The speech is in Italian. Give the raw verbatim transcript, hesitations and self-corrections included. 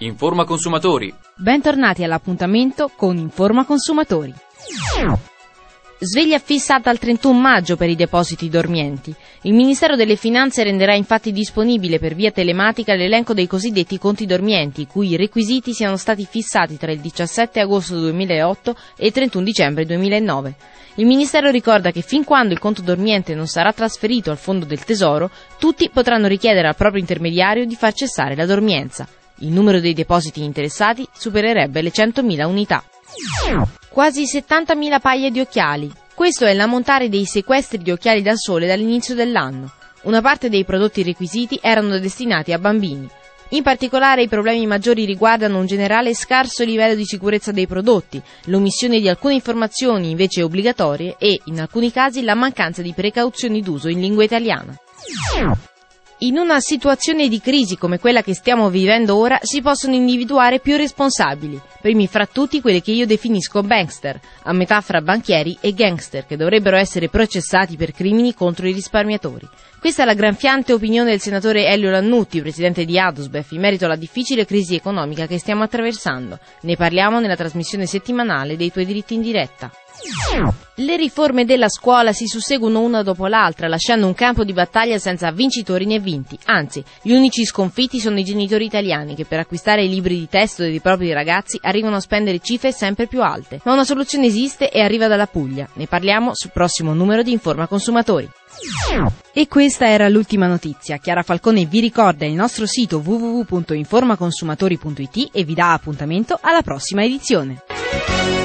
Informa Consumatori. Bentornati all'appuntamento con Informa Consumatori. Sveglia fissata al trentuno maggio per i depositi dormienti. Il Ministero delle Finanze renderà infatti disponibile per via telematica l'elenco dei cosiddetti conti dormienti, i cui requisiti siano stati fissati tra il diciassette agosto duemilaotto e il trentuno dicembre duemilanove. Il Ministero ricorda che fin quando il conto dormiente non sarà trasferito al Fondo del Tesoro, tutti potranno richiedere al proprio intermediario di far cessare la dormienza. Il numero dei depositi interessati supererebbe le centomila unità. Quasi settantamila paia di occhiali. Questo è l'ammontare dei sequestri di occhiali da sole dall'inizio dell'anno. Una parte dei prodotti requisiti erano destinati a bambini. In particolare i problemi maggiori riguardano un generale scarso livello di sicurezza dei prodotti, l'omissione di alcune informazioni invece obbligatorie e, in alcuni casi, la mancanza di precauzioni d'uso in lingua italiana. In una situazione di crisi come quella che stiamo vivendo ora si possono individuare più responsabili, primi fra tutti quelli che io definisco bankster, a metà fra banchieri e gangster, che dovrebbero essere processati per crimini contro i risparmiatori. Questa è la granfiante opinione del senatore Elio Lannutti, presidente di Adusbef, in merito alla difficile crisi economica che stiamo attraversando. Ne parliamo nella trasmissione settimanale dei Tuoi diritti in diretta. Le riforme della scuola si susseguono una dopo l'altra, lasciando un campo di battaglia senza vincitori né vinti. Anzi, gli unici sconfitti sono i genitori italiani, che per acquistare i libri di testo dei propri ragazzi arrivano a spendere cifre sempre più alte. Ma una soluzione esiste e arriva dalla Puglia. Ne parliamo sul prossimo numero di Informa Consumatori. E questa era l'ultima notizia. Chiara Falcone vi ricorda il nostro sito w w w punto informa consumatori punto i t e vi dà appuntamento alla prossima edizione.